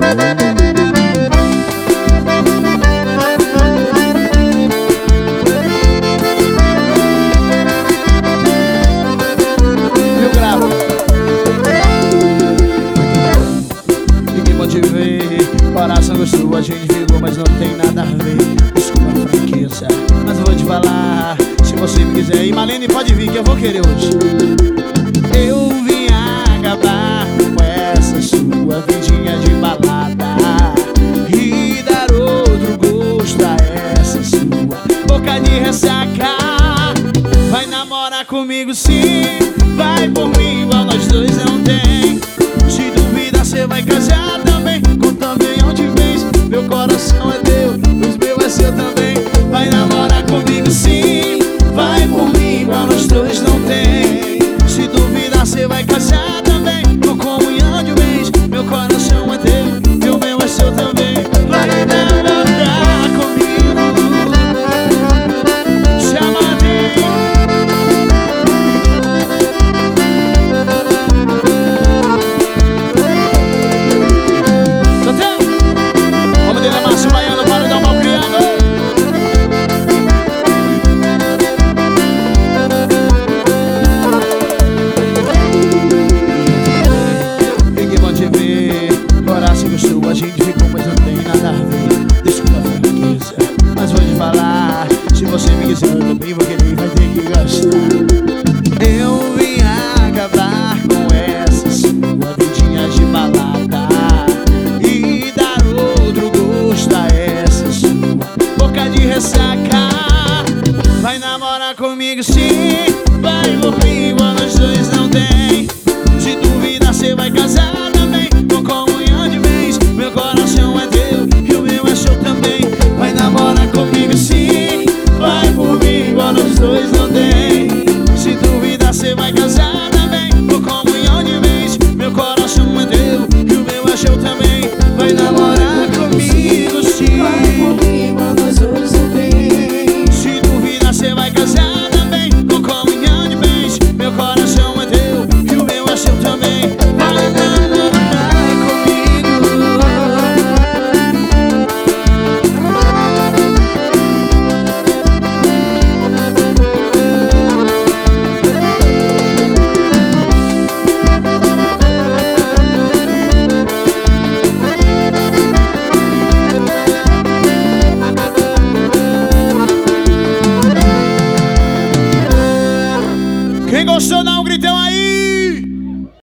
Eu gravo. Ninguém pode ver. Coração gostou, a gente ficou, mas não tem nada a ver. Desculpa a franqueza, mas eu vou te falar. Se você me quiser, e Malene pode vir que eu vou querer hoje. Eu vim acabar com essa sua vidinha de balada e dar outro gosto a essa sua boca de ressaca. Vai namorar comigo sim, vai por mim igual nós dois não tem. Se duvida cê vai casar também, com também onde vens. Meu coração é teu, os meus é seu também. Vai namorar comigo sim, vai por mim igual nós dois não tem. Se duvidar cê vai casar também, com comunhão de bens. Meu coração é teu, meu bem é seu também. Vai namorar comigo, chama a Deus. Santana, o nome dele é Márcio Baiano, para dar mal criado. Coração gostou, a gente ficou, mas não tem nada a ver. Desculpa a franqueza, mas vou te falar. Se você me quiser, eu também vou querer, vai ter que gastar. Eu vim acabar com essa sua vidinha de balada